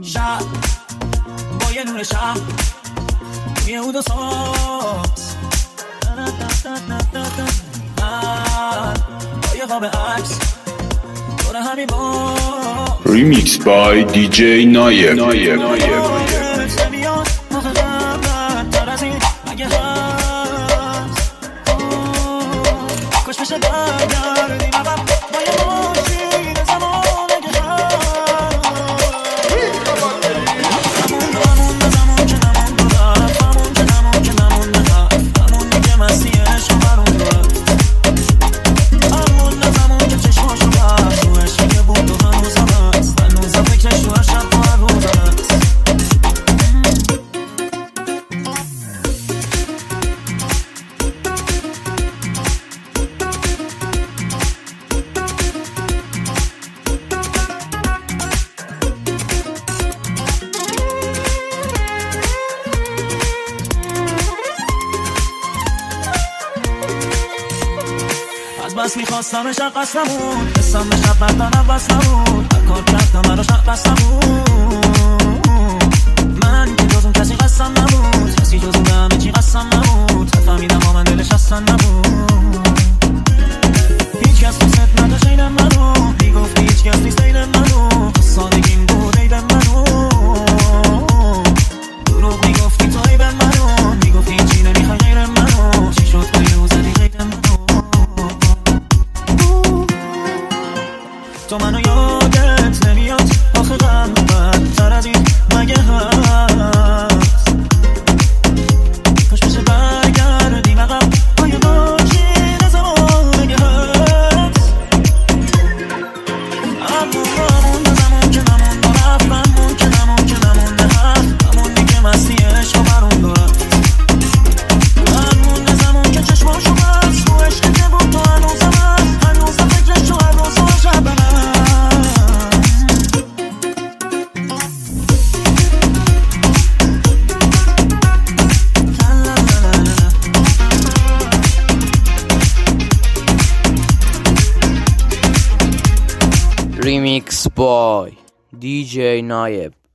شب با یه نور شب توی اون دو ساز من با یه خواب عکس دور همین باز Remix by DJ Nayev. کش بشه برگردیم عقب با یه ماشین زمان اگه همون که نمون رفت همون که نمونده رفت همونی که مستی عشق برون رفت همون که چشماشو بست تو عشقی که بود و هنوزم هست هنوزم فکرش تو هر شب و هر روز هست بس میخواستم شب قصد نمون حسم به شب بردانم بس نمون هر کار کردم مرا شب بس نمون من که جز اون کسی قصدم نبود کسی جز اون به همه چی قصدم نبود فهمیدم با من دلش اصلا نبود هیچ کس دوست نداشت عین منو میگفت هیچ کس نیست عین منو سادگیم بود عیب منو دروغ میگفتی تو عیب منو میگفتی هیچی نمیخوای غیر منو چی شد غیر و زدی غیر منو تو منو یادت نمیاد آخه غم بدتر از این مگه هست کاش بشه برگردیم عقب با یه ماشین زمان اگه هست همون که نمونده رفت همون که نمونده هست همونی که مستی عشق و برون رفت همون که چشماشو بست تو عشقی که بود تو هنوزم هست هنوزم فکرش تو هر روز و شب Remix by DJ Nayev.